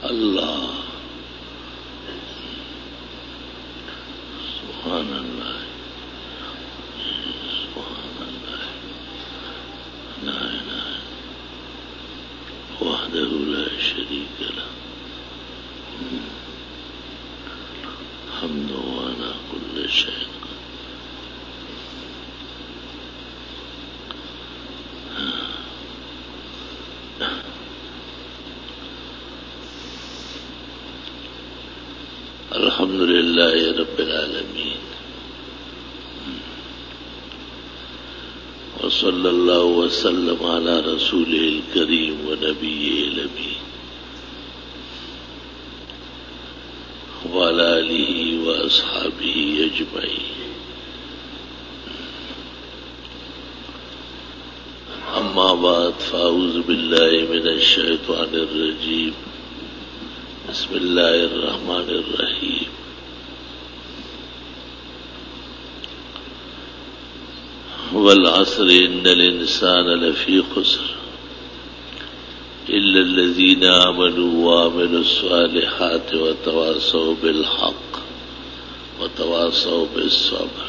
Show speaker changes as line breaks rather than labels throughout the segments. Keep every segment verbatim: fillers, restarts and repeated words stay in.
اللہ سبحان اللہ سبحان اللہ لا الہ وحدہ لا شریک لہ حمد وعلا کل شیء الحمد للہ رب العالمین وصلی اللہ وسلم علی رسولہ الکریم ونبیہ الامین وعلی آلہ واصحابہ اجمعین اما بعد فاعوذ باللہ من الشیطان الرجیم بسم اللہ الرحمن الرحیم والعصر ان الانسان لفی خسر الا الذین آمنوا وعملوا الصالحات وتواصوا بالحق وتواصوا بالصبر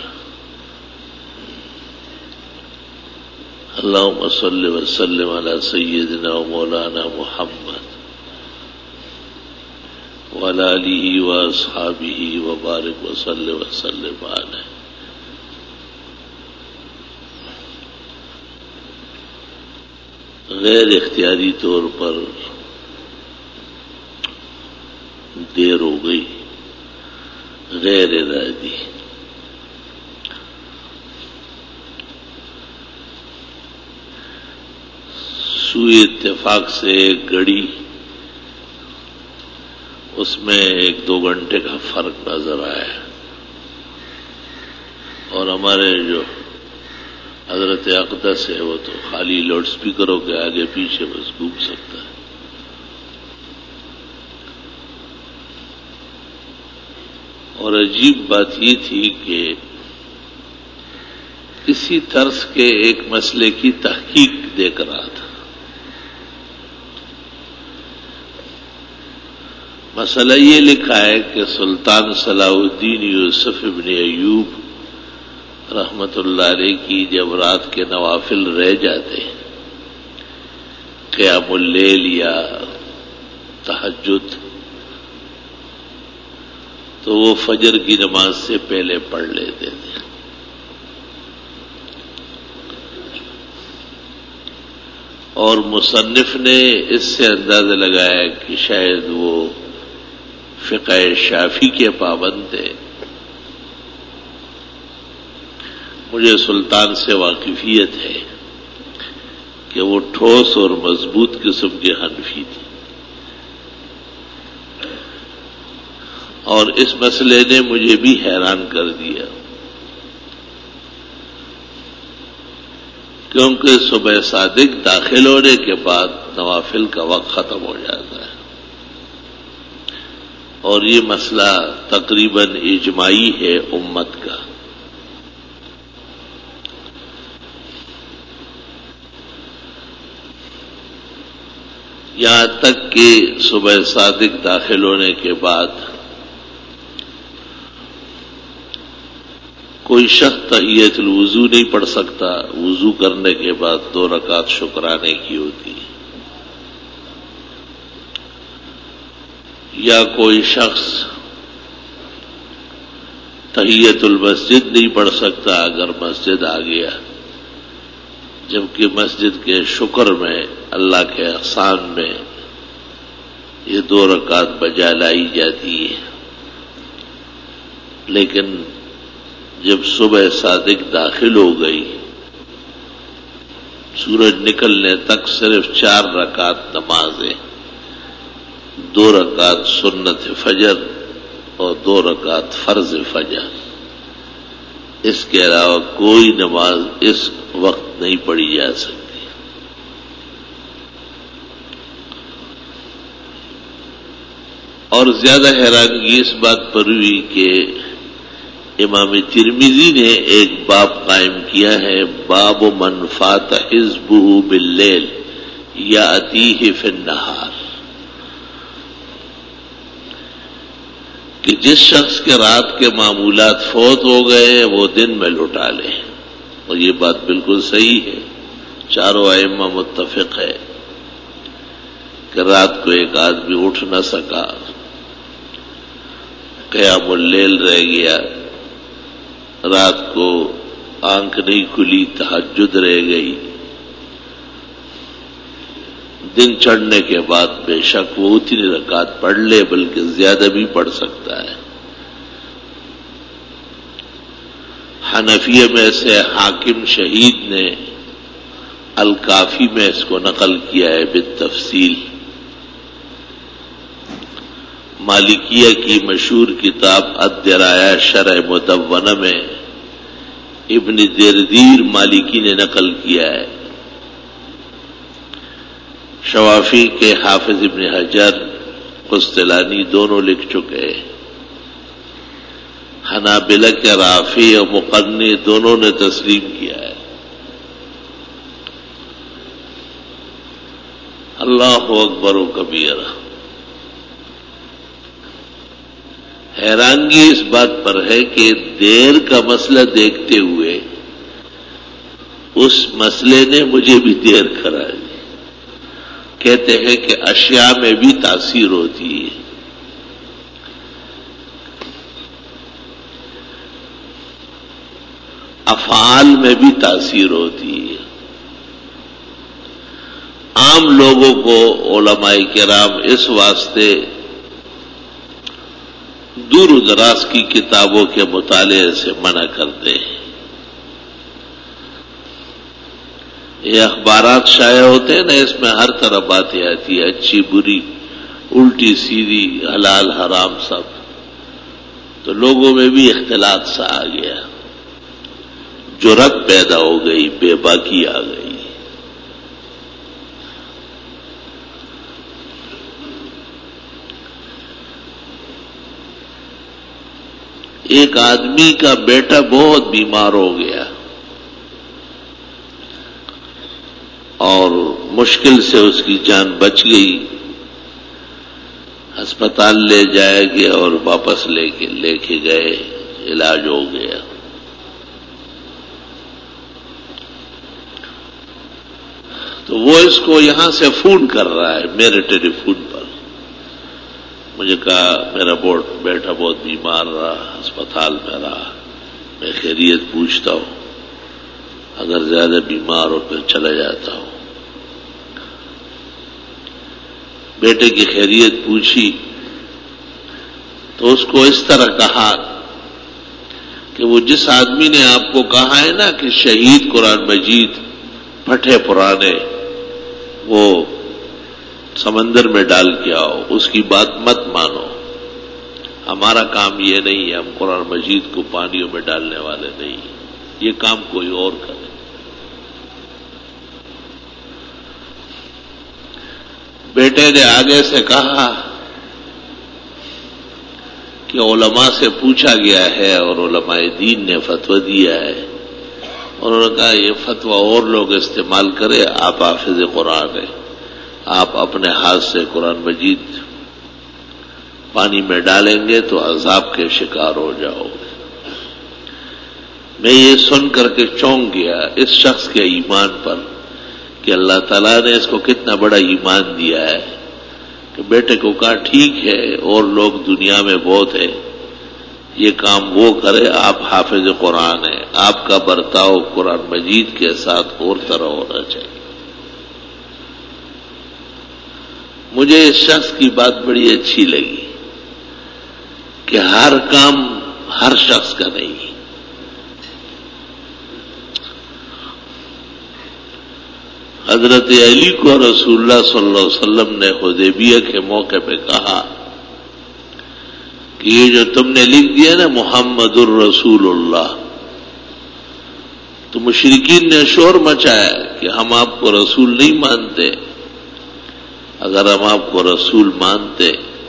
اللهم صل وسلم على سيدنا ومولانا محمد وعلى آله وأصحابه وبارك وسلم وسلم عليه غیر اختیاری طور پر دیر ہو گئی، غیر ارادی سوئی اتفاق سے ایک گھڑی، اس میں ایک دو گھنٹے کا فرق نظر آیا اور ہمارے جو حضرت اقدس ہے وہ تو خالی لاؤڈ اسپیکروں کے آگے پیچھے بس گھوم سکتا ہے. اور عجیب بات یہ تھی کہ کسی طرز کے ایک مسئلے کی تحقیق دیکھ رہا تھا. مسئلہ یہ لکھا ہے کہ سلطان صلاح الدین یوسف ابن ایوب رحمت اللہ علیہ کی جب رات کے نوافل رہ جاتے قیام اللیل یا تہجد تو وہ فجر کی نماز سے پہلے پڑھ لیتے تھے. اور مصنف نے اس سے اندازہ لگایا کہ شاید وہ فقہ شافعی کے پابند تھے. مجھے سلطان سے واقفیت ہے کہ وہ ٹھوس اور مضبوط قسم کے حنفی تھے اور اس مسئلے نے مجھے بھی حیران کر دیا کیونکہ صبح صادق داخل ہونے کے بعد نوافل کا وقت ختم ہو جاتا ہے اور یہ مسئلہ تقریباً اجماعی ہے امت کا. یہاں تک کہ صبح صادق داخل ہونے کے بعد کوئی شخص تحیۃ الوضو نہیں پڑھ سکتا، وضو کرنے کے بعد دو رکعت شکرانے کی ہوتی ہے. یا کوئی شخص تحیۃ المسجد نہیں پڑھ سکتا اگر مسجد آ گیا، جبکہ مسجد کے شکر میں اللہ کے احسان میں یہ دو رکعت بجا لائی جاتی ہے. لیکن جب صبح صادق داخل ہو گئی، سورج نکلنے تک صرف چار رکعت نمازیں، دو رکعت سنت فجر اور دو رکعت فرض فجر، اس کے علاوہ کوئی نماز اس وقت نہیں پڑھی جا سکتی. اور زیادہ حیرانگی اس بات پر ہوئی کہ امام ترمذی نے ایک باب قائم کیا ہے، باب من فات حزبہ باللیل یاتیہ فی النہار. کہ جس شخص کے رات کے معمولات فوت ہو گئے وہ دن میں لوٹا لے، اور یہ بات بالکل صحیح ہے، چاروں ائمہ متفق ہے کہ رات کو ایک آدمی اٹھ نہ سکا، قیام اللیل رہ گیا، رات کو آنکھ نہیں کھلی، تہجد رہ گئی، دن چڑھنے کے بعد بے شک وہ اتنی رکعت پڑھ لے، بلکہ زیادہ بھی پڑھ سکتا ہے۔ حنفیہ میں سے حاکم شہید نے الکافی میں اس کو نقل کیا ہے بالتفصیل۔ مالکیہ کی مشہور کتاب الدرایا شرح مدونہ میں ابن دردیر مالکی نے نقل کیا ہے۔ شوافی کے حافظ ابن حجر قسطلانی دونوں لکھ چکے ہیں، حنابلہ کے رافی اور مقنی دونوں نے تسلیم کیا ہے۔ اللہ اکبر و کبیرہ۔ حیرانگی اس بات پر ہے کہ دیر کا مسئلہ دیکھتے ہوئے اس مسئلے نے مجھے بھی دیر کرا دی۔ کہتے ہیں کہ اشیاء میں بھی تاثیر ہوتی ہے، افعال میں بھی تاثیر ہوتی ہے۔ عام لوگوں کو علماء کرام اس واسطے دور و دراز کی کتابوں کے مطالعے سے منع کرتے ہیں۔ یہ اخبارات شائع ہوتے ہیں نا، اس میں ہر طرح باتیں آتی ہیں، اچھی بری، الٹی سیدھی، حلال حرام سب، تو لوگوں میں بھی اختلاط سا آ گیا، جرأت پیدا ہو گئی، بے باکی آ گئی۔ ایک آدمی کا بیٹا بہت بیمار ہو گیا اور مشکل سے اس کی جان بچ گئی، ہسپتال لے جائے گئے اور واپس لے کے لے کے گئے، علاج ہو گیا۔ تو وہ اس کو یہاں سے فون کر رہا ہے میرے ٹیلی فون پر، مجھے کہا میرا بیٹا بہت بیمار رہا، ہسپتال میں رہا، میں خیریت پوچھتا ہوں، اگر زیادہ بیمار ہو پھر چلا جاتا ہوں۔ بیٹے کی خیریت پوچھی تو اس کو اس طرح کہا کہ وہ جس آدمی نے آپ کو کہا ہے نا کہ شہید قرآن مجید پھٹے پرانے وہ سمندر میں ڈال کے آؤ، اس کی بات مت مانو، ہمارا کام یہ نہیں ہے، ہم قرآن مجید کو پانیوں میں ڈالنے والے نہیں، یہ کام کوئی اور کرے۔ بیٹے نے آگے سے کہا کہ علماء سے پوچھا گیا ہے اور علماء دین نے فتویٰ دیا ہے، اور انہوں نے کہا یہ فتویٰ اور لوگ استعمال کرے، آپ حافظ قرآن ہیں، آپ اپنے ہاتھ سے قرآن مجید پانی میں ڈالیں گے تو عذاب کے شکار ہو جاؤ گے۔ میں یہ سن کر کے چونک گیا اس شخص کے ایمان پر کہ اللہ تعالیٰ نے اس کو کتنا بڑا ایمان دیا ہے کہ بیٹے کو کہا ٹھیک ہے اور لوگ دنیا میں بہت ہیں، یہ کام وہ کرے، آپ حافظ قرآن ہیں، آپ کا برتاؤ قرآن مجید کے ساتھ اور طرح ہونا چاہیے۔ مجھے اس شخص کی بات بڑی اچھی لگی کہ ہر کام ہر شخص کا نہیں۔ حضرت علی کو رسول اللہ صلی اللہ علیہ وسلم نے حدیبیہ کے موقع پہ کہا کہ یہ جو تم نے لکھ دیا نا محمد الرسول اللہ، تو مشرکین نے شور مچایا کہ ہم آپ کو رسول نہیں مانتے، اگر ہم آپ کو رسول مانتے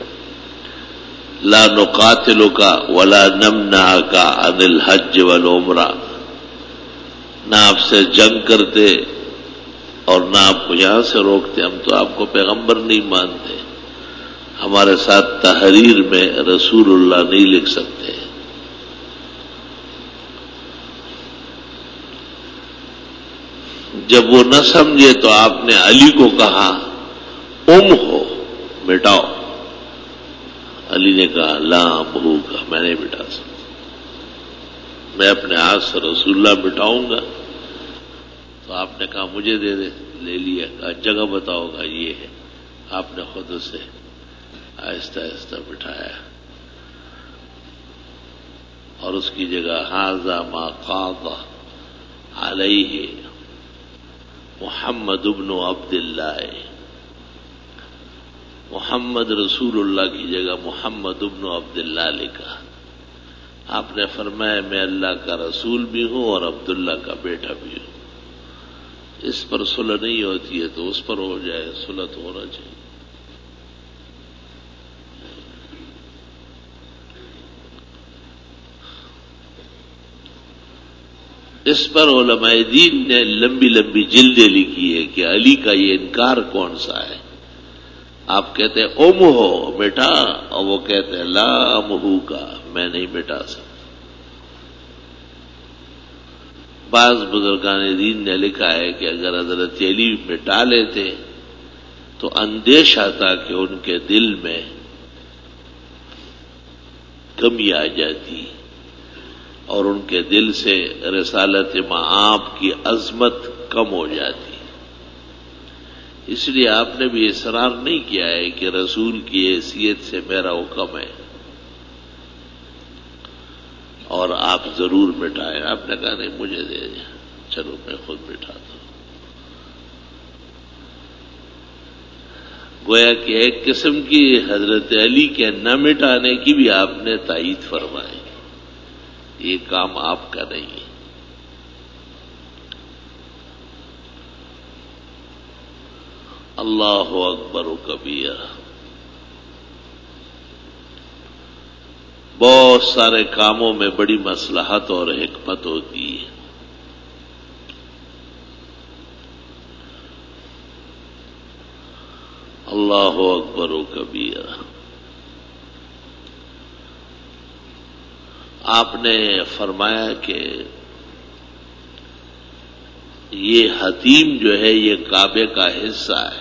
لا نقاتلک ولا نمنعک عن الحج والعمرہ، نہ آپ سے جنگ کرتے اور نہ آپ کو یہاں سے روکتے، ہم تو آپ کو پیغمبر نہیں مانتے، ہمارے ساتھ تحریر میں رسول اللہ نہیں لکھ سکتے. جب وہ نہ سمجھے تو آپ نے علی کو کہا ام ہو مٹاؤ. علی نے کہا لا بہو کا میں نہیں مٹا سکتا، میں اپنے ہاتھ سے رسول اللہ مٹاؤں گا. تو آپ نے کہا مجھے دے دے. لے لیا. کہا جگہ بتاؤ گا یہ ہے. آپ نے خود اسے آہستہ آہستہ بٹھایا اور اس کی جگہ ھذا ما قاض علیہ محمد ابن عبداللہ، محمد رسول اللہ کی جگہ محمد ابن عبداللہ لکھا. آپ نے فرمایا میں اللہ کا رسول بھی ہوں اور عبداللہ کا بیٹا بھی ہوں. اس پر صلح نہیں ہوتی ہے تو اس پر ہو جائے، صلح تو ہونا چاہیے. اس پر علماء دین نے لمبی لمبی جلدیں لکھی ہے کہ علی کا یہ انکار کون سا ہے. آپ کہتے ہیں ام ہو بیٹا، اور وہ کہتے ہیں لا امہو کا میں نہیں مٹا سکتا. بعض بزرگان دین نے لکھا ہے کہ اگر حضرت علی مٹا لیتے تو اندیشہ تھا کہ ان کے دل میں کمی آ جاتی اور ان کے دل سے رسالت مآب کی عظمت کم ہو جاتی. اس لیے آپ نے بھی اصرار نہیں کیا ہے کہ رسول کی حیثیت سے میرا حکم ہے اور آپ ضرور مٹائیں. آپ نے کہا نہیں مجھے دے دیں، چلو میں خود مٹاتا ہوں. گویا کہ ایک قسم کی حضرت علی کے نہ مٹانے کی بھی آپ نے تائید فرمائی. یہ کام آپ کا نہیں ہے. اللہ اکبر و کبیرہ. بہت سارے کاموں میں بڑی مصلحت اور حکمت ہوتی ہے. اللہ اکبر و کبیرہ. آپ نے فرمایا کہ یہ حتیم جو ہے یہ کعبے کا حصہ ہے.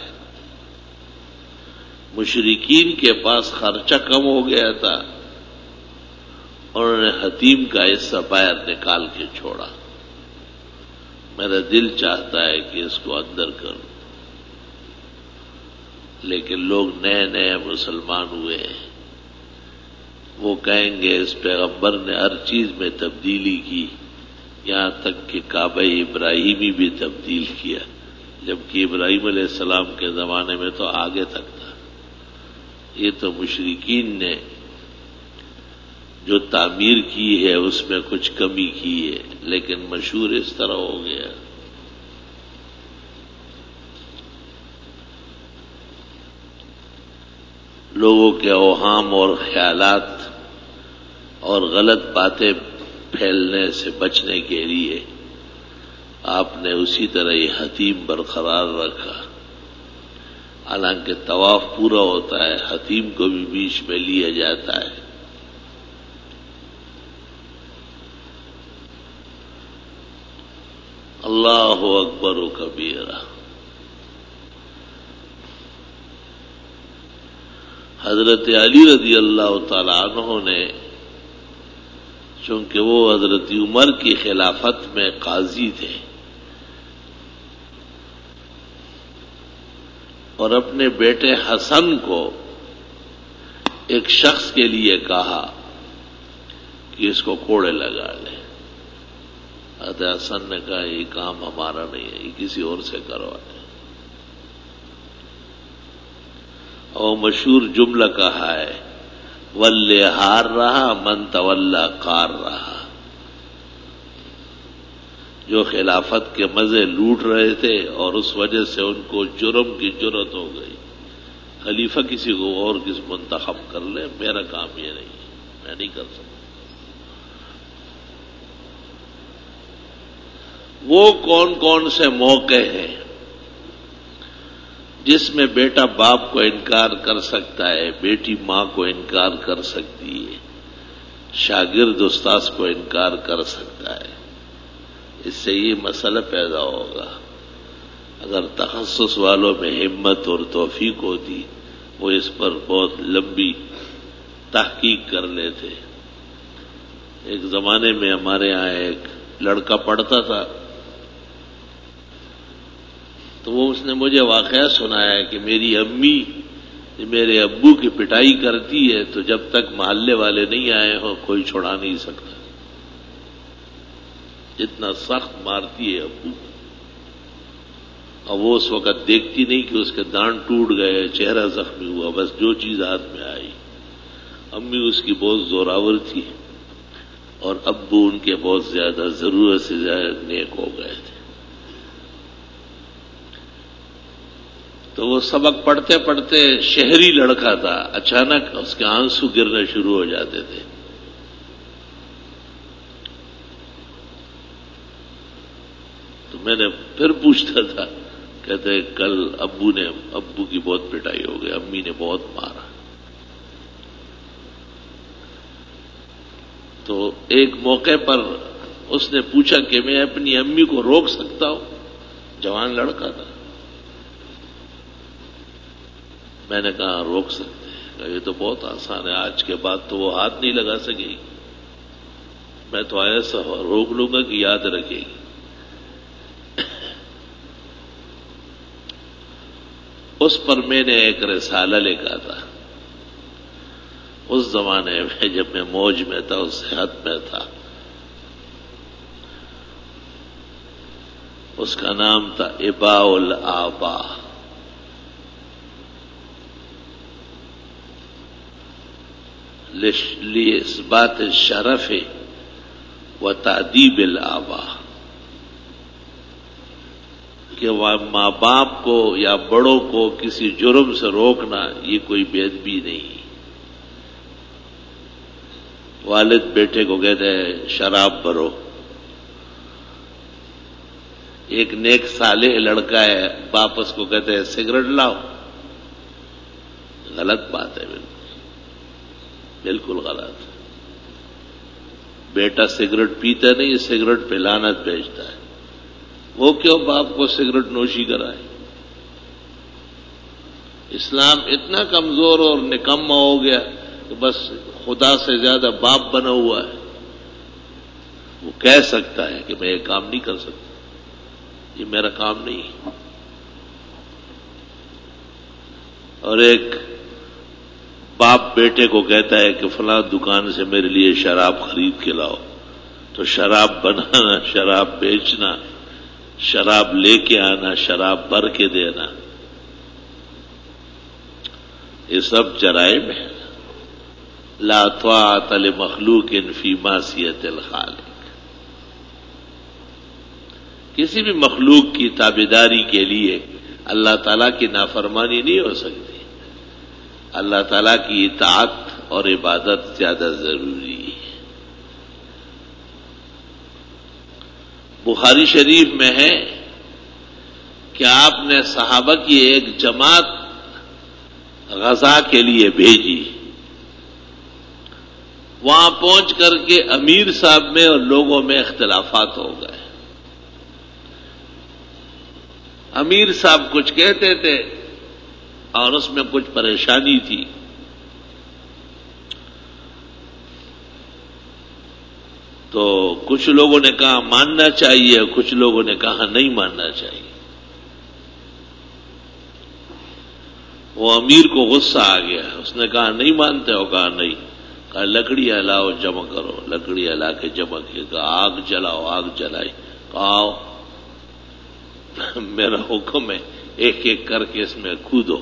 مشرکین کے پاس خرچہ کم ہو گیا تھا، انہوں نے حتیم کا حصہ باہر نکال کے چھوڑا. میرا دل چاہتا ہے کہ اس کو اندر کروں، لیکن لوگ نئے نئے مسلمان ہوئے ہیں، وہ کہیں گے اس پیغمبر نے ہر چیز میں تبدیلی کی، یہاں تک کہ کعبہ ابراہیمی بھی تبدیل کیا، جبکہ ابراہیم علیہ السلام کے زمانے میں تو آگے تک تھا. یہ تو مشرکین نے جو تعمیر کی ہے اس میں کچھ کمی کی ہے، لیکن مشہور اس طرح ہو گیا. لوگوں کے اوہام اور خیالات اور غلط باتیں پھیلنے سے بچنے کے لیے آپ نے اسی طرح یہ حتیم برقرار رکھا. حالانکہ طواف پورا ہوتا ہے، حتیم کو بھی بیچ میں لیا جاتا ہے. اللہ اکبر و کبیرہ. حضرت علی رضی اللہ تعالی عنہ نے، چونکہ وہ حضرت عمر کی خلافت میں قاضی تھے اور اپنے بیٹے حسن کو ایک شخص کے لیے کہا کہ اس کو کوڑے لگا لے. حضرت حسن نے کہا یہ کام ہمارا نہیں ہے، یہ کسی اور سے کروا لے. اور مشہور جملہ کہا ہے ولے ہار رہا من تولا کار رہا. جو خلافت کے مزے لوٹ رہے تھے اور اس وجہ سے ان کو جرم کی جرت ہو گئی، خلیفہ کسی کو اور کس منتخب کر لے، میرا کام یہ نہیں، میں نہیں کر سکتا. وہ کون کون سے موقع ہیں؟ جس میں بیٹا باپ کو انکار کر سکتا ہے، بیٹی ماں کو انکار کر سکتی ہے، شاگرد استاذ کو انکار کر سکتا ہے، اس سے یہ مسئلہ پیدا ہوگا۔ اگر تخصص والوں میں ہمت اور توفیق ہوتی وہ اس پر بہت لمبی تحقیق کر لیتے۔ ایک زمانے میں ہمارے یہاں ایک لڑکا پڑھتا تھا، تو وہ اس نے مجھے واقعہ سنایا کہ میری امی میرے ابو کی پٹائی کرتی ہے تو جب تک محلے والے نہیں آئے ہو کوئی چھڑا نہیں سکتا، اتنا سخت مارتی ہے ابو۔ اور وہ اس وقت دیکھتی نہیں کہ اس کے دانت ٹوٹ گئے، چہرہ زخمی ہوا، بس جو چیز ہاتھ میں آئی۔ امی اس کی بہت زوراور تھی اور ابو ان کے بہت زیادہ ضرورت سے زیادہ نیک ہو گئے تھے۔ تو وہ سبق پڑھتے پڑھتے شہری لڑکا تھا، اچانک اس کے آنسو گرنے شروع ہو جاتے تھے۔ تو میں نے پھر پوچھتا تھا، کہتے کل ابو نے ابو کی بہت پٹائی ہو گئی، امی نے بہت مارا۔ تو ایک موقع پر اس نے پوچھا کہ میں اپنی امی کو روک سکتا ہوں؟ جوان لڑکا تھا۔ میں نے کہا روک سکتے ہیں، کہا یہ تو بہت آسان ہے، آج کے بعد تو وہ ہاتھ نہیں لگا سکے گی، میں تو ایسا روک لوں گا کہ یاد رکھے گی۔ اس پر میں نے ایک رسالہ لکھا تھا اس زمانے میں جب میں موج میں تھا، اس صحت میں تھا۔ اس کا نام تھا اباء الآباء، لإثبات الشرف و تأدیب الآباء، کہ ماں باپ کو یا بڑوں کو کسی جرم سے روکنا یہ کوئی بے ادبی نہیں۔ والد بیٹے کو کہتے ہیں شراب بھرو، ایک نیک صالح لڑکا ہے باپ اس کو کہتے ہیں سگریٹ لاؤ، غلط بات ہے، بالکل بالکل غلط۔ بیٹا سگریٹ پیتا نہیں، سگریٹ پہ لعنت بھیجتا ہے، وہ کیوں باپ کو سگریٹ نوشی کرائے؟ اسلام اتنا کمزور اور نکما ہو گیا کہ بس خدا سے زیادہ باپ بنا ہوا ہے۔ وہ کہہ سکتا ہے کہ میں یہ کام نہیں کر سکتا، یہ میرا کام نہیں ہے۔ اور ایک باپ بیٹے کو کہتا ہے کہ فلاں دکان سے میرے لیے شراب خرید کے لاؤ، تو شراب بنانا، شراب بیچنا، شراب لے کے آنا، شراب بھر کے دینا، یہ سب جرائم ہے۔ لا طاعۃ لمخلوق فی معصیۃ الخالق، کسی بھی مخلوق کی تابعداری کے لیے اللہ تعالیٰ کی نافرمانی نہیں ہو سکتی، اللہ تعالیٰ کی اطاعت اور عبادت زیادہ ضروری ہے۔ بخاری شریف میں ہے کہ آپ نے صحابہ کی ایک جماعت غزا کے لیے بھیجی، وہاں پہنچ کر کے امیر صاحب میں اور لوگوں میں اختلافات ہو گئے۔ امیر صاحب کچھ کہتے تھے اور اس میں کچھ پریشانی تھی، تو کچھ لوگوں نے کہا ماننا چاہیے، کچھ لوگوں نے کہا نہیں ماننا چاہیے۔ وہ امیر کو غصہ آ گیا، اس نے کہا نہیں مانتے ہو؟ کہا نہیں۔ کہا لکڑیاں لاؤ جمع کرو، لکڑیاں لا کے جمع کی، کہا آگ جلاؤ، آگ جلائی، کہا آؤ میرا حکم ہے ایک ایک کر کے اس میں کودو۔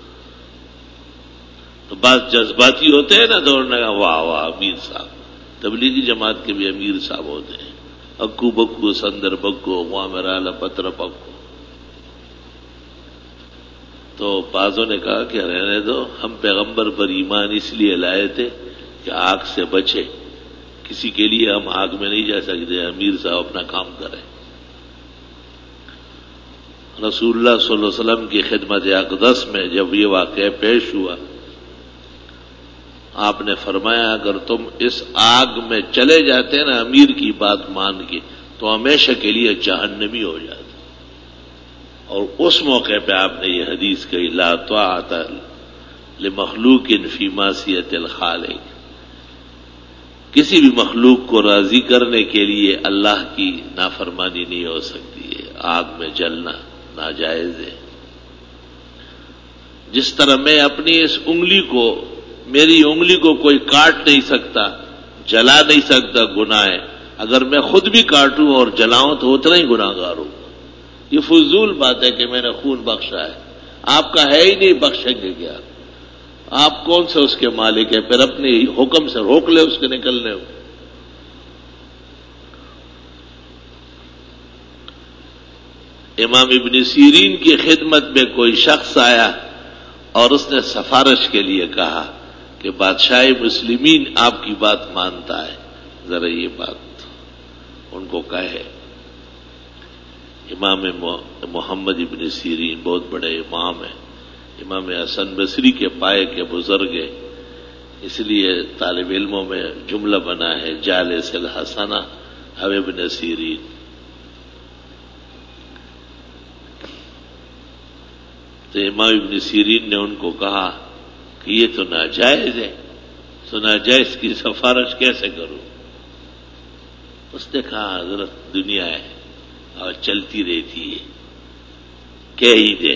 تو بعض جذباتی ہوتے ہیں نا دوڑنے کا، واہ واہ امیر صاحب، تبلیغی جماعت کے بھی امیر صاحب ہوتے ہیں، اکو بکو سندر بکو وہاں میرا پتر پکو۔ تو بعضوں نے کہا کہ رہنے دو، ہم پیغمبر پر ایمان اس لیے لائے تھے کہ آگ سے بچے، کسی کے لیے ہم آگ میں نہیں جا سکتے، امیر صاحب اپنا کام کریں۔ رسول اللہ صلی اللہ علیہ وسلم کی خدمت اقدس میں جب یہ واقعہ پیش ہوا، آپ نے فرمایا اگر تم اس آگ میں چلے جاتے نا امیر کی بات مان کے تو ہمیشہ کے لیے جہنمی ہو جاتے. اور اس موقع پہ آپ نے یہ حدیث کہی لا طاعۃ لمخلوق فی معصیۃ الخالق، کسی بھی مخلوق کو راضی کرنے کے لیے اللہ کی نافرمانی نہیں ہو سکتی ہے. آگ میں جلنا ناجائز ہے. جس طرح میں اپنی اس انگلی کو، میری انگلی کو کوئی کاٹ نہیں سکتا، جلا نہیں سکتا، گناہ ہے. اگر میں خود بھی کاٹوں اور جلاؤں تو اتنا ہی گناہ گار ہوں. یہ فضول بات ہے کہ میں نے خون بخشا ہے. آپ کا ہے ہی نہیں، بخشیں گے کیا؟ آپ کون سے اس کے مالک ہیں؟ پھر اپنے حکم سے روک لے اس کے نکلنے کو. امام ابن سیرین کی خدمت میں کوئی شخص آیا اور اس نے سفارش کے لیے کہا کہ بادشاہ مسلمین آپ کی بات مانتا ہے، ذرا یہ بات ان کو کہے. امام محمد ابن سیرین بہت بڑے امام ہیں، امام حسن بصری کے پائے کے بزرگ ہیں، اس لیے طالب علموں میں جملہ بنا ہے جالس الحسنہ اب ابن سیرین. تو امام ابن سیرین نے ان کو کہا کہ یہ تو ناجائز ہے، تو ناجائز کی سفارش کیسے کروں؟ اس نے کہا حضرت دنیا ہے اور چلتی رہتی ہے، کہہ ہی دے.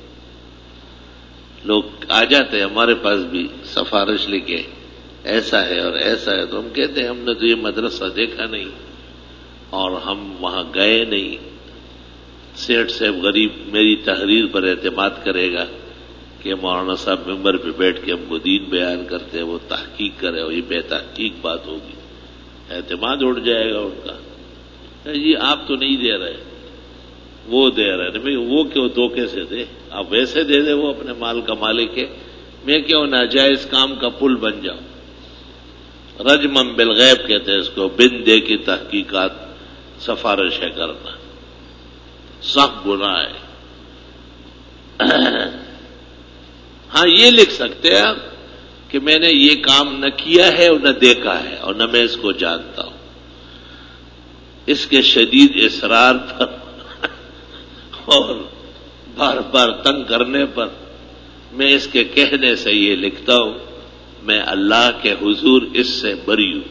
لوگ آ جاتے ہیں ہمارے پاس بھی سفارش لے کے ایسا ہے اور ایسا ہے، تو ہم کہتے ہیں ہم نے تو یہ مدرسہ دیکھا نہیں اور ہم وہاں گئے نہیں. سیٹھ صاحب غریب میری تحریر پر اعتماد کرے گا کہ مولانا صاحب ممبر پہ بیٹھ کے ہم کو دین بیان کرتے ہیں، وہ تحقیق کرے اور یہ بے تحقیق بات ہوگی، اعتماد اٹھ جائے گا ان کا. جی آپ تو نہیں دے رہے، وہ دے رہے ہیں. بھائی وہ کیوں دھوکے سے دے؟ آپ ویسے دے دے، وہ اپنے مال کا مالک ہے. میں کیوں ناجائز کام کا پل بن جاؤں؟ رجمم بالغیب کہتے ہیں اس کو، بن دے کی تحقیقات سفارش ہے کرنا، سخت گناہ ہے. ہاں یہ لکھ سکتے ہیں آپ کہ میں نے یہ کام نہ کیا ہے اور نہ دیکھا ہے اور نہ میں اس کو جانتا ہوں. اس کے شدید اصرار پر اور بار بار تنگ کرنے پر میں اس کے کہنے سے یہ لکھتا ہوں میں اللہ کے حضور اس سے بری ہوں.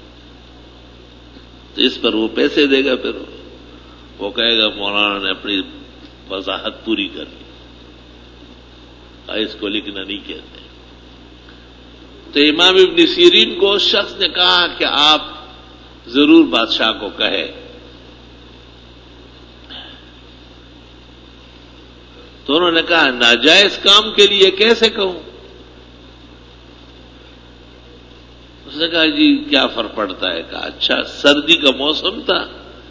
تو اس پر وہ پیسے دے گا، پھر وہ کہے گا مولانا نے اپنی وضاحت پوری کر لی، اس کو لکھنا نہیں کہتے. تو امام ابن سیرین کو اس شخص نے کہا کہ آپ ضرور بادشاہ کو کہے. تو انہوں نے کہا ناجائز کام کے لیے کیسے کہوں؟ اس نے کہا جی کیا فرق پڑتا ہے؟ کہا اچھا سردی کا موسم تھا،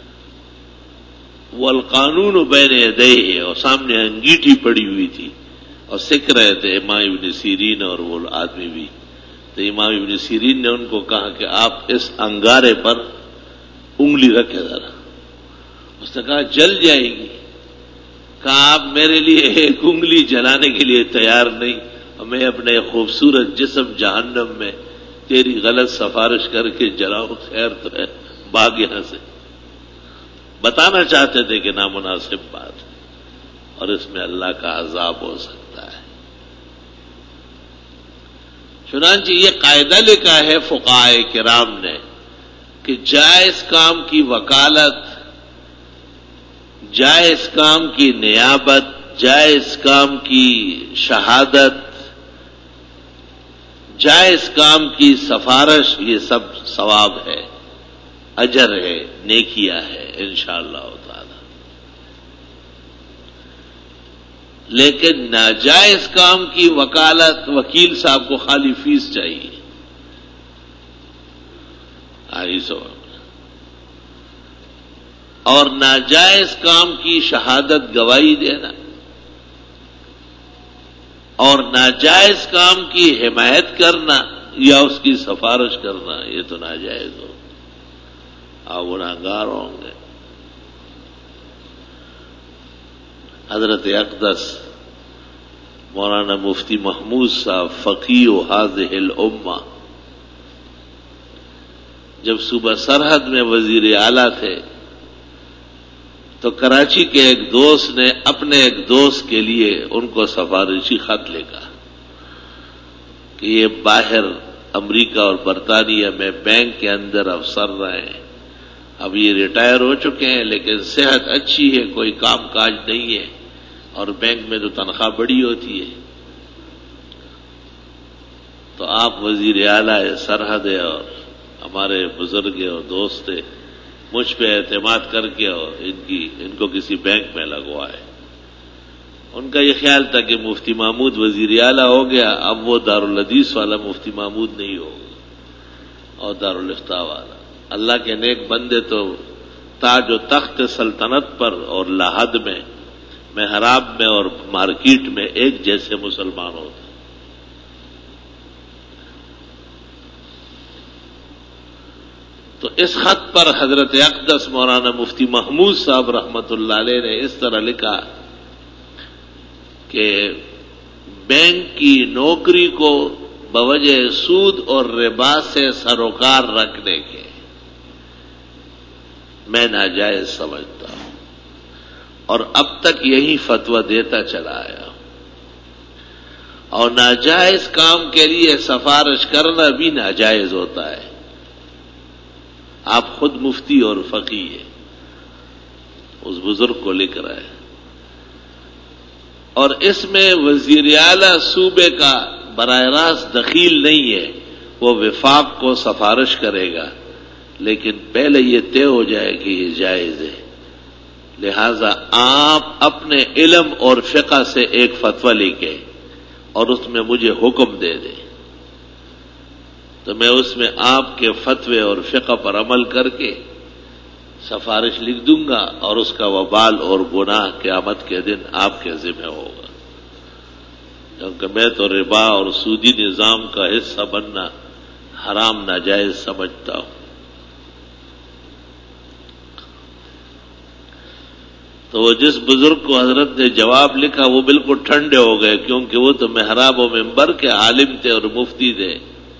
وہ القانون بین یدیہ اور سامنے انگیٹھی پڑی ہوئی تھی اور سکھ رہے تھے امام ابن سیرین اور وہ آدمی بھی. تو امام ابن سیرین نے ان کو کہا کہ آپ اس انگارے پر انگلی رکھے ذرا. اس نے کہا جل جائے گی. کہا آپ میرے لیے ایک انگلی جلانے کے لیے تیار نہیں اور میں اپنے خوبصورت جسم جہنم میں تیری غلط سفارش کر کے جلاؤں، خیر تو ہے بھاگ یہاں سے. بتانا چاہتے تھے کہ نامناسب بات ہے اور اس میں اللہ کا عذاب ہو سکتا ہے. چنانچہ یہ قاعدہ لکھا ہے فقہائے کرام نے کہ جائز کام کی وکالت، جائز کام کی نیابت، جائز کام کی شہادت، جائز کام کی سفارش، یہ سب ثواب ہے، اجر ہے، نیکیاں ہے انشاءاللہ تعالی. لیکن ناجائز کام کی وکالت، وکیل صاحب کو خالی فیس چاہیے. آئی سو اور ناجائز کام کی شہادت گواہی دینا اور ناجائز کام کی حمایت کرنا یا اس کی سفارش کرنا، یہ تو ناجائز ہو، آپ گنہگار ہوں گے. حضرت اقدس مولانا مفتی محمود صاحب فقیہ هذه الامہ جب صوبہ سرحد میں وزیر اعلیٰ تھے تو کراچی کے ایک دوست نے اپنے ایک دوست کے لیے ان کو سفارشی خط لکھا کہ یہ باہر امریکہ اور برطانیہ میں بینک کے اندر افسر رہے ہیں، اب یہ ریٹائر ہو چکے ہیں لیکن صحت اچھی ہے، کوئی کام کاج نہیں ہے، اور بینک میں تو تنخواہ بڑی ہوتی ہے، تو آپ وزیر اعلیٰ سرحد ہے اور ہمارے بزرگ اور دوست ہیں، مجھ پہ اعتماد کر کے اور ان کی ان کو کسی بینک میں لگوائے۔ ان کا یہ خیال تھا کہ مفتی محمود وزیر اعلیٰ ہو گیا، اب وہ دارالحدیث والا مفتی محمود نہیں ہوگا اور دارالفتاء والا۔ اللہ کے نیک بندے تو تاج و تخت سلطنت پر اور لحد میں، محراب میں اور مارکیٹ میں ایک جیسے مسلمان ہوتے۔ تو اس خط پر حضرت اقدس مولانا مفتی محمود صاحب رحمت اللہ علیہ نے اس طرح لکھا کہ بینک کی نوکری کو بوجہ سود اور ربا سے سروکار رکھنے کے میں ناجائز سمجھتا ہوں، اور اب تک یہی فتویٰ دیتا چلا آیا ہوں، اور ناجائز کام کے لیے سفارش کرنا بھی ناجائز ہوتا ہے۔ آپ خود مفتی اور فقیہ ہیں، اس بزرگ کو لکھ رہے ہیں، اور اس میں وزیر اعلیٰ صوبے کا براہ راست دخیل نہیں ہے، وہ وفاق کو سفارش کرے گا، لیکن پہلے یہ طے ہو جائے کہ یہ جائز ہے، لہذا آپ اپنے علم اور فقہ سے ایک فتویٰ لکھیں اور اس میں مجھے حکم دے دیں، تو میں اس میں آپ کے فتوے اور فقہ پر عمل کر کے سفارش لکھ دوں گا، اور اس کا وبال اور گناہ قیامت کے دن آپ کے ذمہ ہوگا، کیونکہ میں تو ربا اور سودی نظام کا حصہ بننا حرام ناجائز سمجھتا ہوں۔ تو وہ جس بزرگ کو حضرت نے جواب لکھا وہ بالکل ٹھنڈے ہو گئے، کیونکہ وہ تو محراب و منبر کے عالم تھے اور مفتی تھے،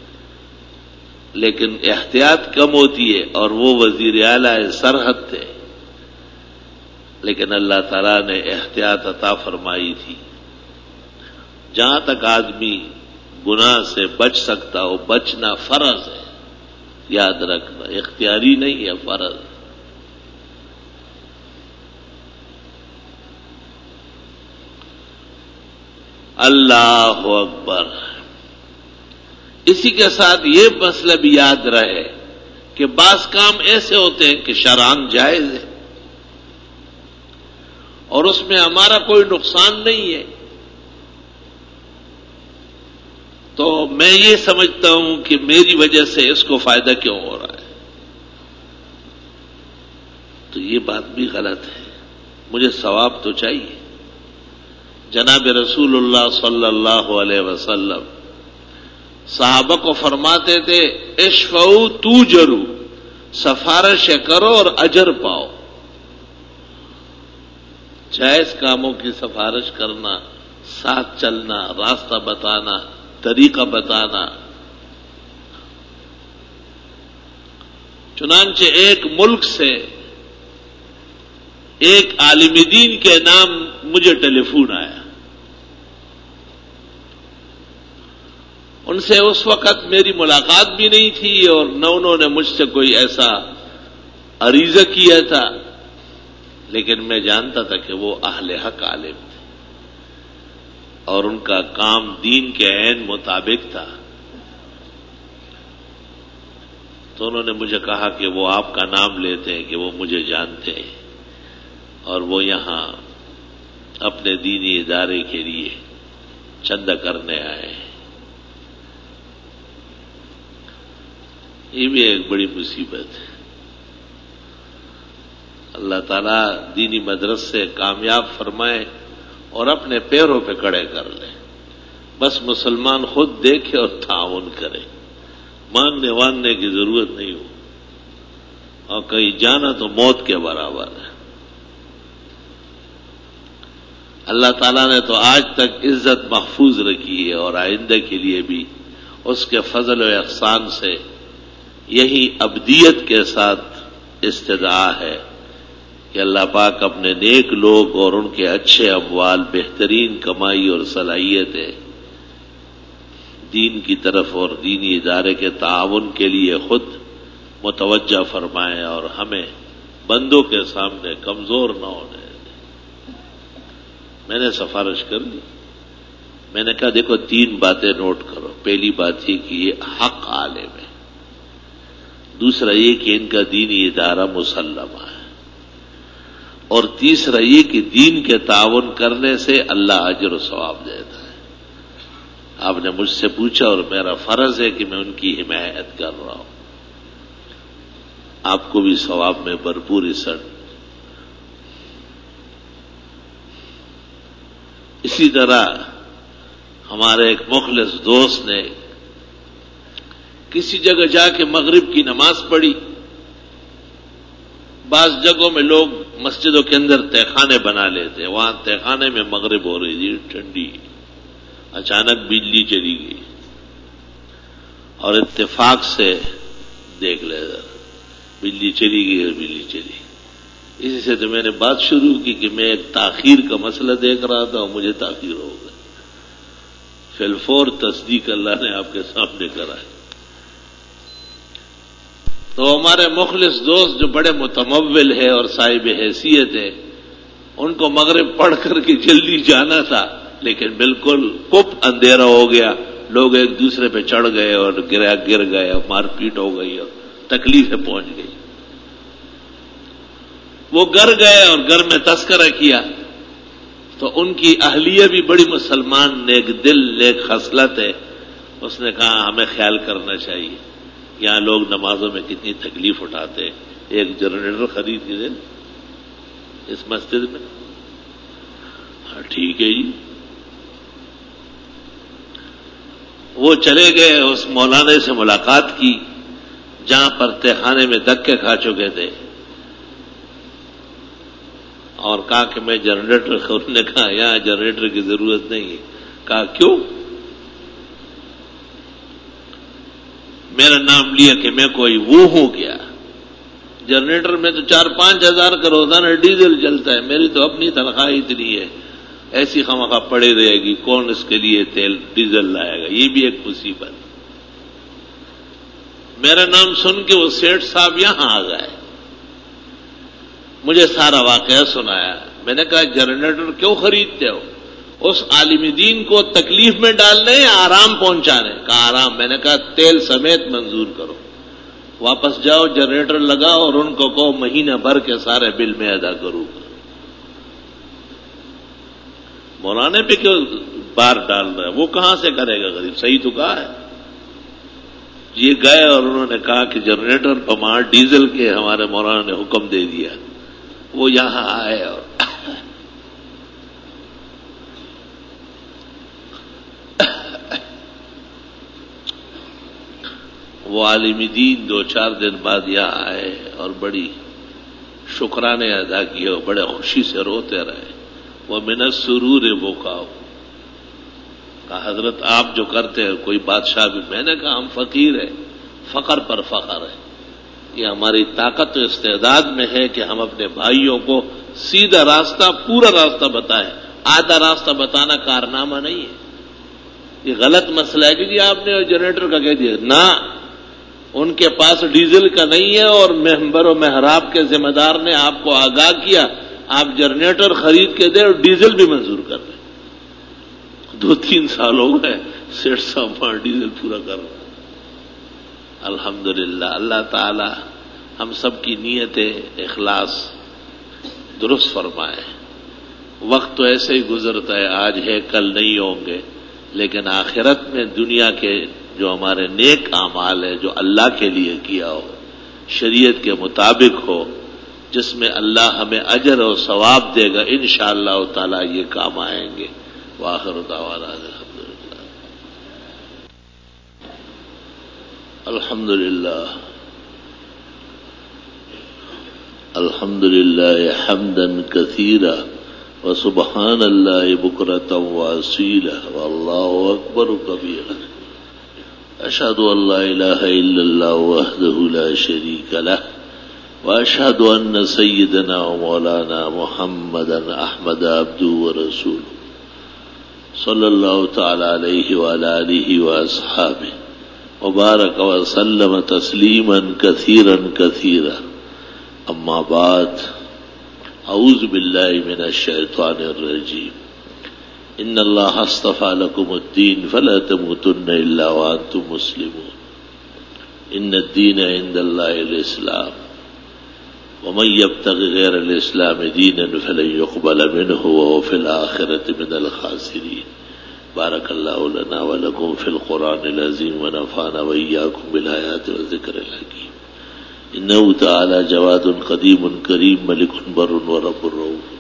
لیکن احتیاط کم ہوتی ہے، اور وہ وزیر اعلیٰ سرحد تھے، لیکن اللہ تعالیٰ نے احتیاط عطا فرمائی تھی۔ جہاں تک آدمی گناہ سے بچ سکتا ہو، بچنا فرض ہے، یاد رکھنا، اختیاری نہیں ہے، فرض۔ اللہ اکبر۔ اسی کے ساتھ یہ مسئلہ بھی یاد رہے کہ بعض کام ایسے ہوتے ہیں کہ شرعاً جائز ہے اور اس میں ہمارا کوئی نقصان نہیں ہے، تو میں یہ سمجھتا ہوں کہ میری وجہ سے اس کو فائدہ کیوں ہو رہا ہے، تو یہ بات بھی غلط ہے، مجھے ثواب تو چاہیے۔ جناب رسول اللہ صلی اللہ علیہ وسلم صحابہ کو فرماتے تھے اشفعوا توجروا، سفارش کرو اور اجر پاؤ۔ جائز کاموں کی سفارش کرنا، ساتھ چلنا، راستہ بتانا، طریقہ بتانا۔ چنانچہ ایک ملک سے ایک عالم دین کے نام مجھے ٹیلی فون آیا، ان سے اس وقت میری ملاقات بھی نہیں تھی اور نہ انہوں نے مجھ سے کوئی ایسا عریضہ کیا تھا، لیکن میں جانتا تھا کہ وہ اہل حق عالم تھے اور ان کا کام دین کے عین مطابق تھا۔ تو انہوں نے مجھے کہا کہ وہ آپ کا نام لیتے ہیں، کہ وہ مجھے جانتے ہیں اور وہ یہاں اپنے دینی ادارے کے لیے چندہ کرنے آئے ہیں۔ یہ بھی ایک بڑی مصیبت ہے۔ اللہ تعالیٰ دینی مدرسے کامیاب فرمائے اور اپنے پیروں پہ کھڑے کر لے، بس مسلمان خود دیکھے اور تعاون کرے، مانگنے وانگنے کی ضرورت نہیں ہو، اور کہیں جانا تو موت کے برابر ہے۔ اللہ تعالیٰ نے تو آج تک عزت محفوظ رکھی ہے، اور آئندہ کے لیے بھی اس کے فضل و احسان سے یہی ابدیت کے ساتھ استدعا ہے کہ اللہ پاک اپنے نیک لوگ اور ان کے اچھے اموال، بہترین کمائی اور صلاحیتیں دین کی طرف اور دینی ادارے کے تعاون کے لیے خود متوجہ فرمائیں اور ہمیں بندوں کے سامنے کمزور نہ ہونے دیں۔ میں نے سفارش کر دی، میں نے کہا دیکھو تین باتیں نوٹ کرو۔ پہلی بات یہ کہ یہ حق عالم ہے، دوسرا یہ کہ ان کا دینی ادارہ مسلمہ ہے، اور تیسرا یہ کہ دین کے تعاون کرنے سے اللہ اجر و ثواب دیتا ہے۔ آپ نے مجھ سے پوچھا اور میرا فرض ہے کہ میں ان کی حمایت کر رہا ہوں، آپ کو بھی ثواب میں بھرپور حصہ۔ اسی طرح ہمارے ایک مخلص دوست نے کسی جگہ جا کے مغرب کی نماز پڑھی۔ بعض جگہوں میں لوگ مسجدوں کے اندر تہخانے بنا لیتے ہیں، وہاں تہخانے میں مغرب ہو رہی تھی ٹھنڈی، اچانک بجلی چلی گئی اور اتفاق سے دیکھ لے بجلی چلی گئی اور بجلی چلی گئی۔ اسی سے تو میں نے بات شروع کی کہ میں ایک تاخیر کا مسئلہ دیکھ رہا تھا اور مجھے تاخیر ہو گئی۔ فی الفور تصدیق اللہ نے آپ کے سامنے کرا ہے۔ تو ہمارے مخلص دوست جو بڑے متمول ہے اور صاحب حیثیت ہے، ان کو مغرب پڑھ کر کے جلدی جانا تھا، لیکن بالکل کپ اندھیرا ہو گیا، لوگ ایک دوسرے پہ چڑھ گئے اور گرا گر گئے اور مار پیٹ ہو گئی اور تکلیفیں پہنچ گئی۔ وہ گھر گئے اور گھر میں تذکرہ کیا تو ان کی اہلیہ بھی بڑی مسلمان نیک دل نیک خصلت ہے، اس نے کہا ہمیں خیال کرنا چاہیے، یہاں لوگ نمازوں میں کتنی تکلیف اٹھاتے، ایک جنریٹر خرید کے دیں اس مسجد میں۔ ہاں ٹھیک ہے جی۔ وہ چلے گئے، اس مولانا سے ملاقات کی جہاں پر تہخانے میں دھکے کھا چکے تھے، اور کہا کہ میں جنریٹر، انہوں نے کہا یہاں جنریٹر کی ضرورت نہیں ہے۔ کہا کیوں؟ میرا نام لیا کہ میں کوئی وہ ہوں کیا؟ جنریٹر میں تو چار پانچ ہزار کا روزانہ ڈیزل چلتا ہے، میری تو اپنی تنخواہ اتنی ہے، ایسی خواہ پڑے رہے گی، کون اس کے لیے تیل ڈیزل لائے گا؟ یہ بھی ایک مصیبت۔ میرا نام سن کے وہ سیٹھ صاحب یہاں آ گئے، مجھے سارا واقعہ سنایا۔ میں نے کہا جنریٹر کیوں خریدتے ہو؟ اس عالم دین کو تکلیف میں ڈالنے یا آرام پہنچانے؟ کہا آرام۔ میں نے کہا تیل سمیت منظور کرو، واپس جاؤ جنریٹر لگاؤ اور ان کو کہو مہینہ بھر کے سارے بل میں ادا کروں گا۔ مولانا پہ کیوں بار ڈال رہا ہے؟ وہ کہاں سے کرے گا غریب؟ صحیح تو کہا ہے۔ یہ گئے اور انہوں نے کہا کہ جنریٹر پمار ڈیزل کے ہمارے مولانا نے حکم دے دیا۔ وہ یہاں آئے اور وہ عالم دین دو چار دن بعد یہاں آئے اور بڑی شکرانے ادا کیے اور بڑے خوشی سے روتے رہے۔ وہ من السرور بکاؤ، کہا حضرت آپ جو کرتے ہیں کوئی بادشاہ بھی؟ میں نے کہا ہم فقیر ہیں، فقر پر فخر ہے، یہ ہماری طاقت و استعداد میں ہے کہ ہم اپنے بھائیوں کو سیدھا راستہ پورا راستہ بتائیں، آدھا راستہ بتانا کارنامہ نہیں ہے۔ یہ غلط مسئلہ ہے کہ جی آپ نے جنریٹر کا کہہ دیا، نہ ان کے پاس ڈیزل کا نہیں ہے اور ممبر و محراب کے ذمہ دار نے آپ کو آگاہ کیا، آپ جنریٹر خرید کے دیں اور ڈیزل بھی منظور کر لیں۔ دو تین سال ہو گئے سیٹھ صاحب ڈیزل پورا کر رہے۔ الحمدللہ اللہ تعالی ہم سب کی نیت اخلاص درست فرمائے۔ وقت تو ایسے ہی گزرتا ہے، آج ہے کل نہیں ہوں گے، لیکن آخرت میں دنیا کے جو ہمارے نیک اعمال ہے جو اللہ کے لیے کیا ہو، شریعت کے مطابق ہو، جس میں اللہ ہمیں اجر و ثواب دے گا، انشاءاللہ تعالی یہ کام آئیں گے۔ وآخر دعوانا الحمدللہ الحمدللہ الحمدللہ حمدا کثیرا وسبحان الله بكرة وأصيلا والله أكبر كبيرا أشهد أن لا إله إلا الله وحده لا شريك له وأشهد أن سيدنا ومولانا محمدا أحمد عبده ورسوله صلى الله تعالى عليه وعلى آله وأصحابه وبارك وسلم تسليما كثيرا كثيرا أما بعد أعوذ بالله من الشيطان الرجيم إن الله اصطفى لكم الدين فلا تموتن إلا وأنتم مسلمون إن الدين عند الله الإسلام ومن يبتغ غير الإسلام دينا فلن يقبل منه وهو في الآخرة من الخاسرين بارك الله لنا ولكم في القرآن العظيم ونفعنا وإياكم بالآيات والذكر الحكيم إنه تعالى جواد قديم كريم ملك بر ورب رؤوف.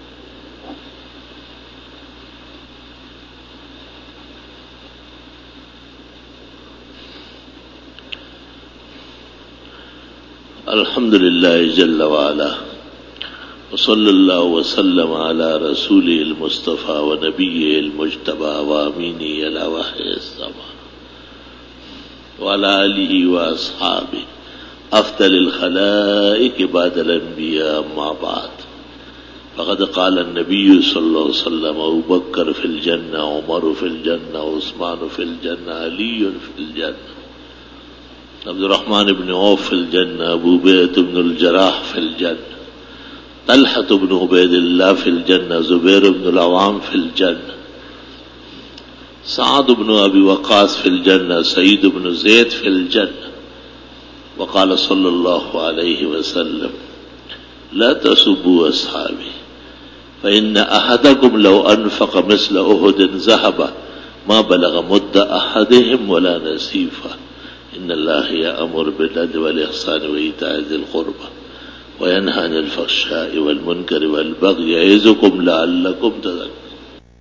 الحمد لله جل وعلا وصلى الله وسلم على رسوله المصطفى ونبيه المجتبى وامينه على وحي السماء وعلى آله وأصحابه أفضل الخلائق بعد الأنبياء أما بعد فقد قال النبي صلى الله عليه وسلم أبو بكر في الجنة عمر في الجنة عثمان في الجنة علي في الجنة عبد الرحمن بن عوف في الجنة أبو بكر بن الجراح في الجنة طلحة بن عبيد الله في الجنة زبير بن العوام في الجنة سعد بن أبي وقاص في الجنة سعيد بن زيد في الجنة وقال صلى الله عليه وسلم لا تسبوا أصحابي فإن أحدكم لو أنفق مثل أحد ذهبا ما بلغ مد أحدهم ولا نصيفا إن الله يأمر بالعدل والإحسان وإيتاء ذي القربى وينهى عن الفحشاء والمنكر والبغي يعظكم لعلكم تذكرون.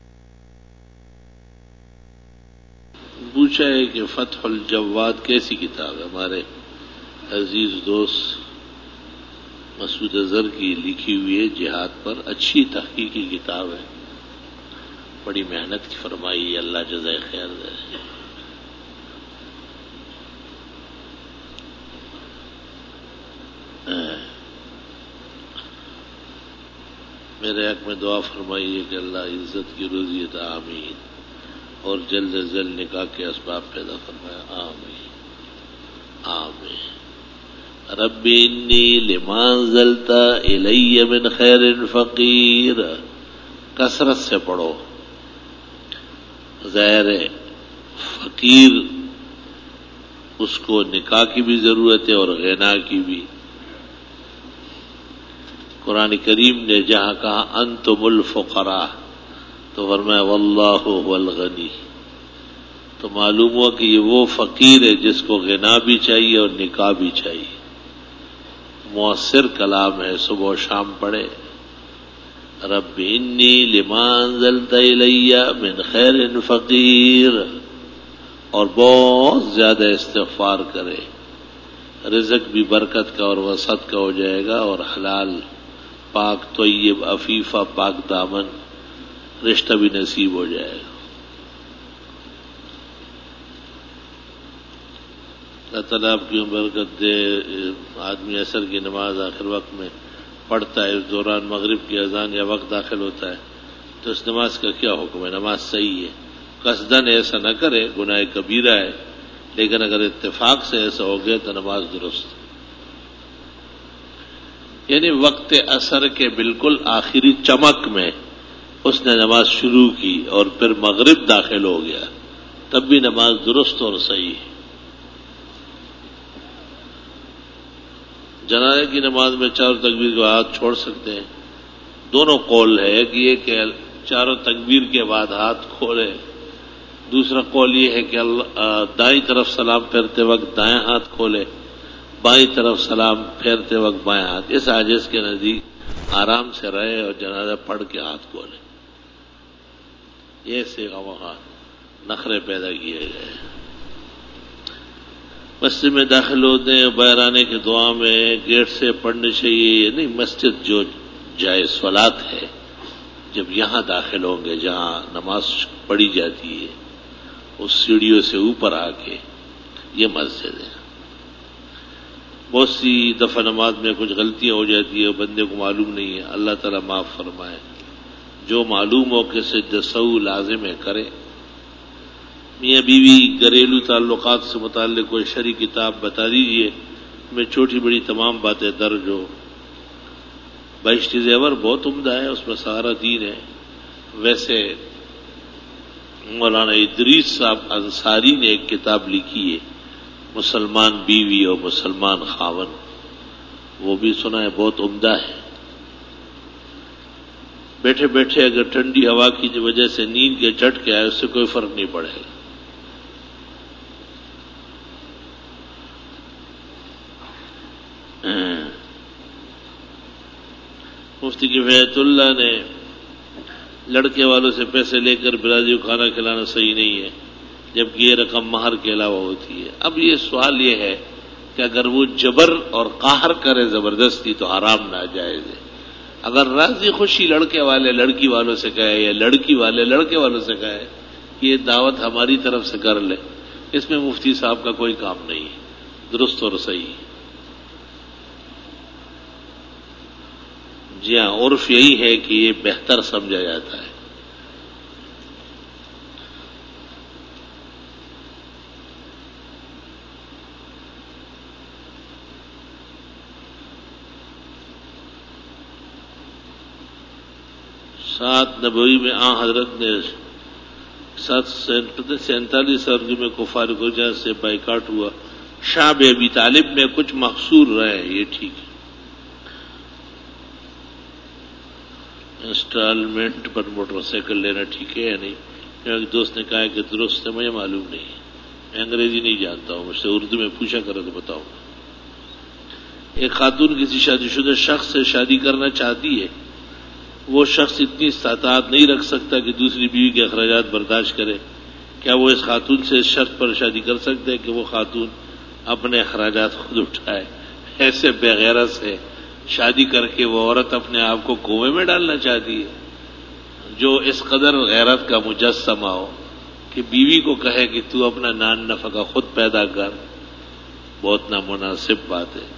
پوچھا ہے کہ فتح الجواد کیسی کتاب ہے؟ ہمارے عزیز دوست مسعود اظہر کی لکھی ہوئی ہے، جہاد پر اچھی تحقیقی کتاب ہے، بڑی محنت کی فرمائی، اللہ جزائے خیر دے. میرے حق میں دعا فرمائیے کہ اللہ عزت کی روزی عطا آمین اور جلد از جلد نکاح کے اسباب پیدا فرمائے آمین آمین. رب انی لما انزلت الی من خیر فقیر، کثرت سے پڑھو. ظاہر فقیر اس کو نکاح کی بھی ضرورت ہے اور غنا کی بھی. قرآن کریم نے جہاں کہا انتم الفقراء تو فرمایا واللہ هو الغنی، تو معلوم ہوا کہ یہ وہ فقیر ہے جس کو غنا بھی چاہیے اور نکاح بھی چاہیے. مؤثر کلام ہے، صبح و شام پڑھے. رب انی لما انزلت الی من خیر فقیر، اور بہت زیادہ استغفار کرے. رزق بھی برکت کا اور وسعت کا ہو جائے گا اور حلال پاک طیب عفیفہ پاک دامن رشتہ بھی نصیب ہو جائے گا. اللہ تعالیٰ آپ کی برکت دے. آدمی عصر کی نماز آخر وقت میں پڑھتا ہے، اس دوران مغرب کی اذان یا وقت داخل ہوتا ہے، تو اس نماز کا کیا حکم ہے؟ نماز صحیح ہے. قصدن ایسا نہ کرے، گناہ کبیرہ ہے، لیکن اگر اتفاق سے ایسا ہو گیا تو نماز درست. یعنی وقت عصر کے بالکل آخری چمک میں اس نے نماز شروع کی اور پھر مغرب داخل ہو گیا، تب بھی نماز درست اور صحیح ہے. جنازے کی نماز میں چاروں تکبیر کے ہاتھ چھوڑ سکتے ہیں. دونوں قول ہے، ایک یہ کہ چاروں تکبیر کے بعد ہاتھ کھولے، دوسرا قول یہ ہے کہ اللہ دائیں طرف سلام پھیرتے وقت دائیں ہاتھ کھولے، بائیں طرف سلام پھیرتے وقت بائیں ہاتھ. اس عاجز کے نزدیک آرام سے رہے اور جنازہ پڑھ کے ہاتھ کھولے. یہ سے وہاں نخرے پیدا کیے گئے. مسجد میں داخل ہوتے ہیں، باہر آنے کی دعا میں گیٹ سے پڑھنی چاہیے. نہیں، مسجد جو جائے صلات ہے جب یہاں داخل ہوں گے جہاں نماز پڑھی جاتی ہے اس سیڑھیوں سے اوپر آ کے یہ مسجد ہے. بہت سی دفعہ نماز میں کچھ غلطیاں ہو جاتی ہیں بندے کو معلوم نہیں ہے، اللہ تعالیٰ معاف فرمائے. جو معلوم ہو کہ سجدہ لازم ہے کرے. میاں بیوی گھریلو تعلقات سے متعلق کوئی شرعی کتاب بتا دیجئے، میں چھوٹی بڑی تمام باتیں درج ہو. بہشت زیور بہت عمدہ ہے، اس میں سارا دین ہے. ویسے مولانا ادریس صاحب انصاری نے ایک کتاب لکھی ہے مسلمان بیوی اور مسلمان خاون، وہ بھی سنا ہے بہت عمدہ ہے. بیٹھے بیٹھے اگر ٹھنڈی ہوا کی وجہ سے نیند کے جھٹکے آئے اس سے کوئی فرق نہیں پڑے گا. مفتی کفایت اللہ نے لڑکے والوں سے پیسے لے کر برادری کو کھانا کھلانا صحیح نہیں ہے جبکہ یہ رقم مہر کے علاوہ ہوتی ہے. اب یہ سوال یہ ہے کہ اگر وہ جبر اور قہر کرے زبردستی تو حرام ناجائز ہے. اگر راضی خوشی لڑکے والے لڑکی والوں سے کہے یا لڑکی والے لڑکے والوں سے کہے یہ دعوت ہماری طرف سے کر لے، اس میں مفتی صاحب کا کوئی کام نہیں ہے، درست اور صحیح. جی ہاں، عرف یہی ہے کہ یہ بہتر سمجھا جاتا ہے. سات نبوی میں آن حضرت نے سات سینتالیس عرضی میں کفار کو جہاں سے بائیکاٹ ہوا. شعب ابی طالب میں کچھ مقصور رہے، یہ ٹھیک ہے. انسٹالمنٹ پر موٹر سائیکل لینا ٹھیک ہے یا نہیں؟ ایک دوست نے کہا کہ درست ہے، مجھے معلوم نہیں ہے، میں انگریزی نہیں جانتا ہوں، مجھ سے اردو میں پوچھا کرو تو بتاؤں. ایک خاتون کسی شادی شدہ شخص سے شادی کرنا چاہتی ہے، وہ شخص اتنی استطاعت نہیں رکھ سکتا کہ دوسری بیوی کے اخراجات برداشت کرے. کیا وہ اس خاتون سے اس شرط پر شادی کر سکتے ہیں کہ وہ خاتون اپنے اخراجات خود اٹھائے؟ ایسے بے غیرت سے شادی کر کے وہ عورت اپنے آپ کو کنویں میں ڈالنا چاہتی ہے جو اس قدر غیرت کا مجسمہ ہو کہ بیوی کو کہے کہ تو اپنا نان نفقہ خود پیدا کر. بہت نامناسب بات ہے.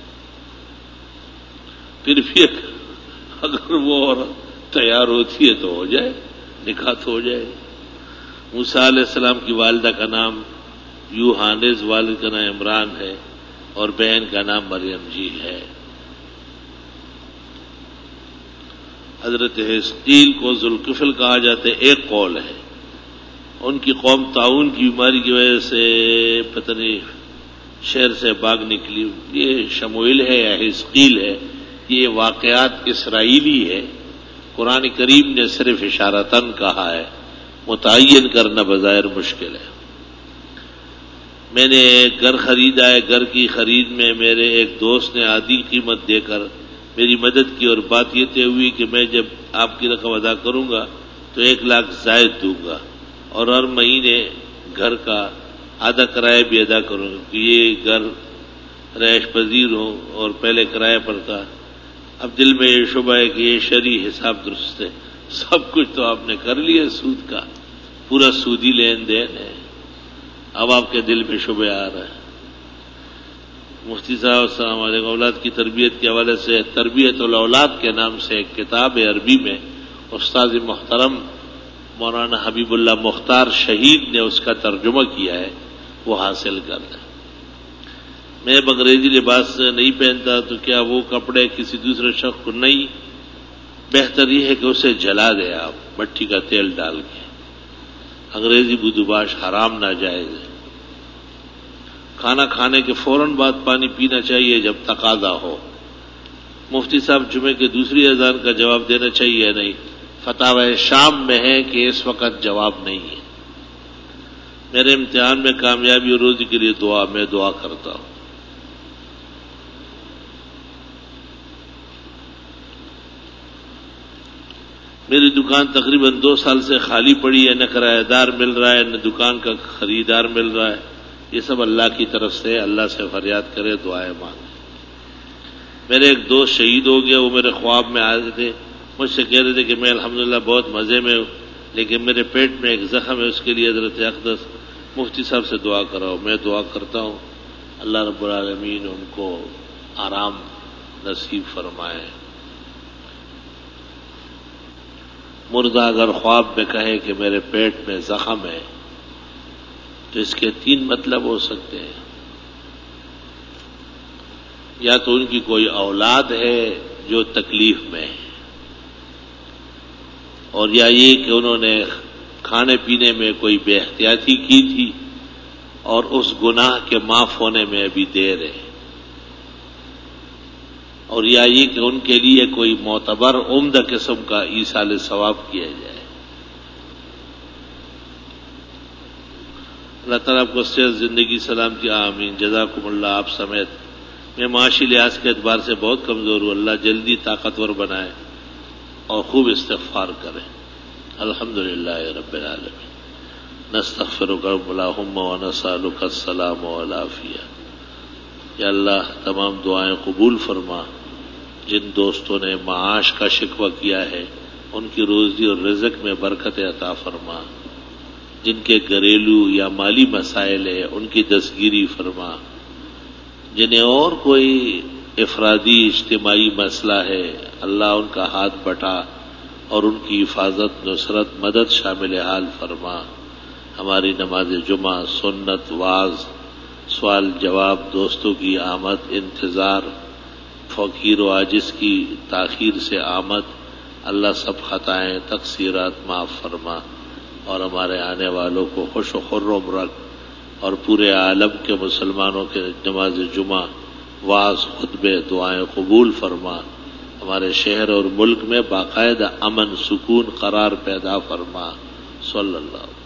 پھر بھی اگر وہ عورت تیار ہوتی ہے تو ہو جائے، نکاح تو ہو جائے. موسیٰ علیہ السلام کی والدہ کا نام یوحانز، والد کا نام عمران ہے اور بہن کا نام مریم جی ہے. حضرت حزقیل کو ذوالکفل کہا جاتا ہے، ایک قول ہے. ان کی قوم طاعون کی بیماری کی وجہ سے پتہ نہیں شہر سے باغ نکلی. یہ شموئیل ہے یا حزقیل ہے، یہ واقعات اسرائیلی ہے. قرآن کریم نے صرف اشارتاً کہا ہے، متعین کرنا بظاہر مشکل ہے. میں نے گھر خریدا ہے، گھر کی خرید میں میرے ایک دوست نے آدھی قیمت دے کر میری مدد کی اور بات یہ طے ہوئی کہ میں جب آپ کی رقم ادا کروں گا تو ایک لاکھ زائد دوں گا اور ہر مہینے گھر کا آدھا کرایہ بھی ادا کروں گا کہ یہ گھر رہائش پذیر ہوں اور پہلے کرایہ پر تھا. اب دل میں یہ شبہ ہے کہ یہ شرعی حساب درست ہے. سب کچھ تو آپ نے کر لیا سود کا، پورا سودی لین دین ہے، اب آپ کے دل میں شبہ آ رہا ہے. مفتی صاحب السلام علیکم. اولاد کی تربیت کے حوالے سے تربیت الاولاد کے نام سے ایک کتاب ہے عربی میں، استاد محترم مولانا حبیب اللہ مختار شہید نے اس کا ترجمہ کیا ہے، وہ حاصل کر لیں. میں انگریزی لباس نہیں پہنتا تو کیا وہ کپڑے کسی دوسرے شخص کو نہیں؟ بہتر یہ ہے کہ اسے جلا دے آپ مٹی کا تیل ڈال کے. انگریزی بدوباش حرام ناجائز ہے. کھانا کھانے کے فوراً بعد پانی پینا چاہیے جب تقاضا ہو. مفتی صاحب جمعے کے دوسری اذان کا جواب دینا چاہیے یا نہیں؟ فتاوی شام میں ہے کہ اس وقت جواب نہیں ہے. میرے امتحان میں کامیابی اور روزی کے لیے دعا، میں دعا کرتا ہوں. میری دکان تقریباً دو سال سے خالی پڑی ہے، نہ کرایہ دار مل رہا ہے نہ دکان کا خریدار مل رہا ہے. یہ سب اللہ کی طرف سے، اللہ سے فریاد کرے، دعائیں مانگے. میرے ایک دوست شہید ہو گیا، وہ میرے خواب میں آئے تھے، مجھ سے کہہ رہے تھے کہ میں الحمدللہ بہت مزے میں ہوں، لیکن میرے پیٹ میں ایک زخم ہے، اس کے لیے حضرت اقدس مفتی صاحب سے دعا کراؤ۔ میں دعا کرتا ہوں اللہ رب العالمین ان کو آرام نصیب فرمائے۔ مردہ اگر خواب میں کہے کہ میرے پیٹ میں زخم ہے تو اس کے تین مطلب ہو سکتے ہیں، یا تو ان کی کوئی اولاد ہے جو تکلیف میں ہے، اور یا یہ کہ انہوں نے کھانے پینے میں کوئی بے احتیاطی کی تھی اور اس گناہ کے معاف ہونے میں ابھی دیر ہے، اور یا یہ کہ ان کے لیے کوئی معتبر عمدہ قسم کا ایصال ثواب کیا جائے۔ اللہ تعالیٰ آپ کو صحت زندگی سلامتی آمین۔ جزاکم اللہ۔ آپ سمیت میں معاشی لحاظ کے اعتبار سے بہت کمزور ہوں، اللہ جلدی طاقتور بنائے اور خوب استغفار کریں۔ الحمدللہ رب العالمین۔ نستغفرک اللہم ونسألک السلام والعافیہ۔ یا اللہ تمام دعائیں قبول فرما۔ جن دوستوں نے معاش کا شکوہ کیا ہے ان کی روزی اور رزق میں برکت عطا فرما۔ جن کے گھریلو یا مالی مسائل ہیں ان کی دستگیری فرما۔ جنہیں اور کوئی افرادی اجتماعی مسئلہ ہے اللہ ان کا ہاتھ بٹا اور ان کی حفاظت، نصرت، مدد شامل حال فرما۔ ہماری نماز جمعہ، سنت، واعظ، سوال جواب، دوستوں کی آمد، انتظار، فقیر و عاجز کی تاخیر سے آمد، اللہ سب خطائیں تقصیرات معاف فرما اور ہمارے آنے والوں کو خوش و خرم رکھ، اور پورے عالم کے مسلمانوں کے نماز جمعہ، واعظ، خطبے، دعائیں قبول فرما۔ ہمارے شہر اور ملک میں باقاعدہ امن، سکون، قرار پیدا فرما۔ صلی اللہ علیہ وسلم۔